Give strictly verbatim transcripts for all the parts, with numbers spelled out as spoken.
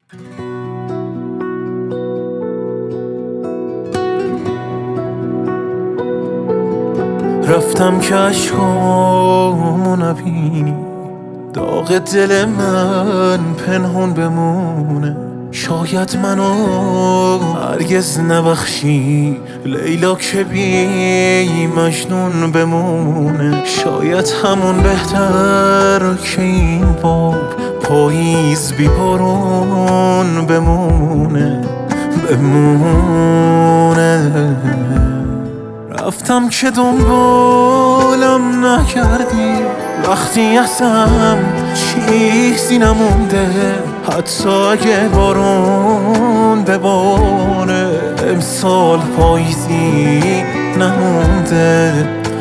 رفتم که عشقامو نبینی، داغ دل من پنهون بمونه. شاید منو هرگز نبخشی لیلا که بی مجنون بمونه. شاید همون بهتر که این باب پاییز بی بارون بمونه بمونه. رفتم که دنبالم نکردی، وقتی ازم چیزی نمونده. حتی اگه بارون بباره امسال پاییزی نمونده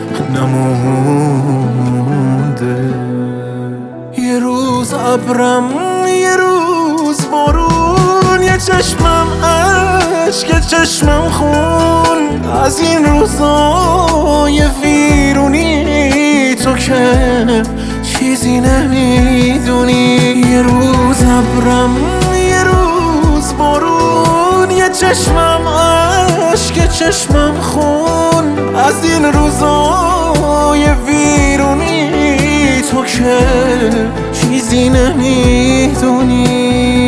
نمونده. یه روز ابرم، یه روز بارون، یه چشمم عشق، چشمم خون. از این روزای ویرونی تو که چیزی نمیدونی. یه روز ابرم، یه روز بارون، یه چشمم عشق، چشمم خون. از این روزای ویرونی تو که چیزی نمیدونی.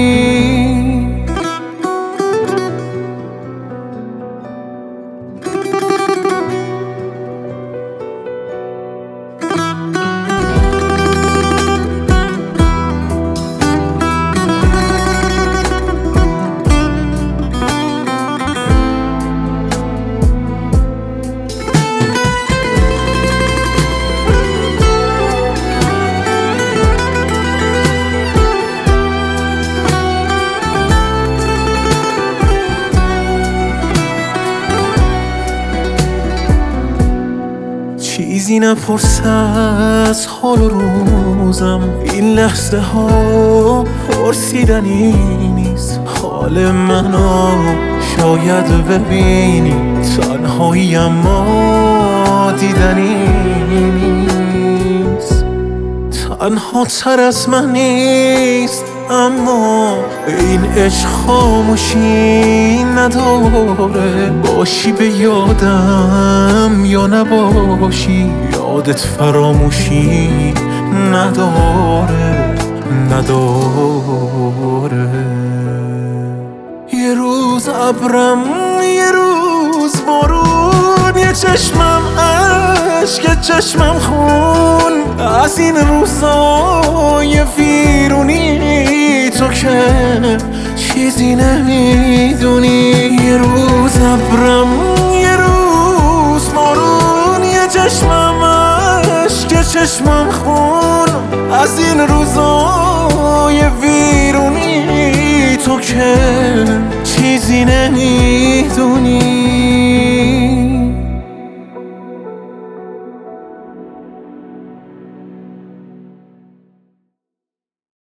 چیزی نپرس از حال و روزم، این لحظه ها پرسیدنی نیست. حال منو شاید ببینی، تنهایی اما دیدنی نیست. تنها تر از من نیست، اما این عشق خاموشی نداره. باشی به یادم یا نباشی، یادت فراموشی نداره نداره. یه روز ابرم، یه روز بارون، یه چشمم عشق، چشمم خون. از این روزای ویرونی تو که چیزی نمیدونی. یه روز ابرم،